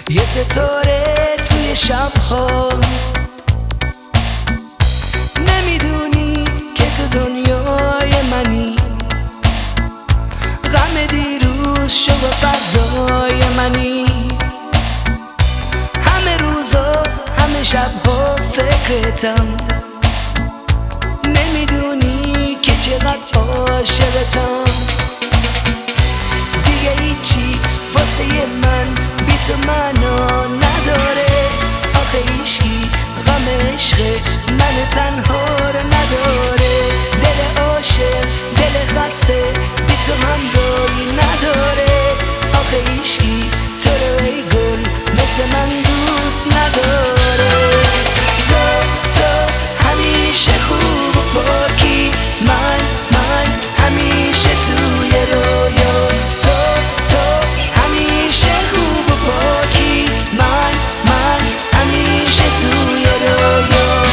یه ستاره توی شب‌ها، نمیدونی که تو دنیای منی، غم دیروز شو و فردای منی. همه روزا همه شب‌ها فکرتم، نمیدونی که چقدر عاشقتم. دیگه هیچی واسه من بی تو معنا نداره، آخه هیچکی غم عشق من تنها رو نداره. دل عاشق دل خسته بی تو همراهی نداره، آخه هیچکی تو رو ای گل مثل من دوست نداره. تو همیشه خوب و پاکی، من همیشه توی رویا. تو همیشه خوب و پاکی، من همیشه توی رویا.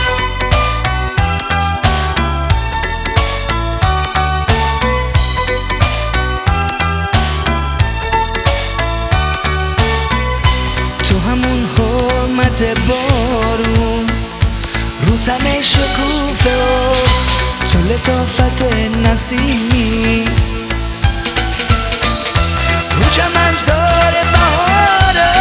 تو همون حرمت بارون رو تن شکوفه و تو لطافت نسیمی، رو چمنزار بهارا.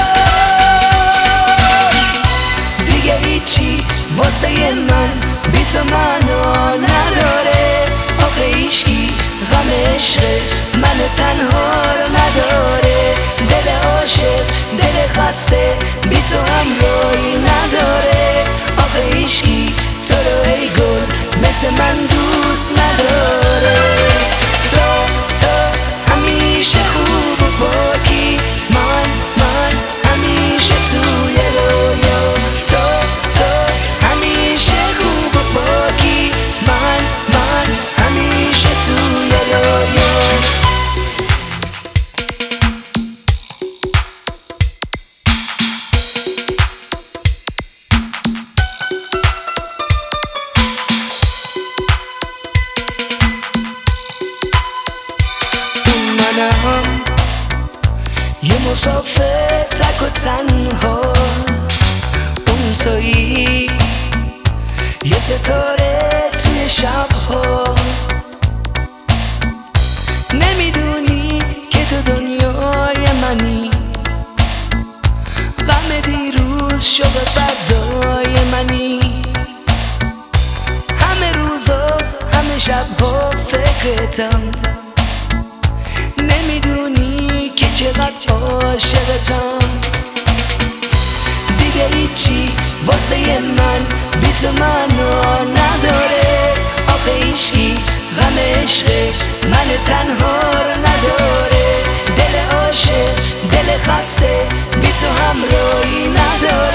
دیگه هیچی واسه من بی تو معنا نداره، آخه هیچکی غم عشق من تنها رو نداره. دل عاشق دل خسته بی تو همراهی نداره، آخه هیچکی تو رو ای گل مثل من دوست نداره. تو همیشه خوب و پاکی، من همیشه توی رویا. تو همیشه خوب و پاکی، من همیشه توی رویا. یه مسافر تک و تنها، اون تویی یه ستاره توی شب‌ها، نمیدونی که تو دنیای منی، غم دیروز شو به فردای منی. همه روزا همه شب‌ها فکرتم، نمیدونی که چقدر عاشقتم. دیگه هیچی واسه من بی تو معنا نداره، آخه هیچکی غم عشق من تنها رو نداره. دل عاشق دل خسته بی تو همراهی نداره،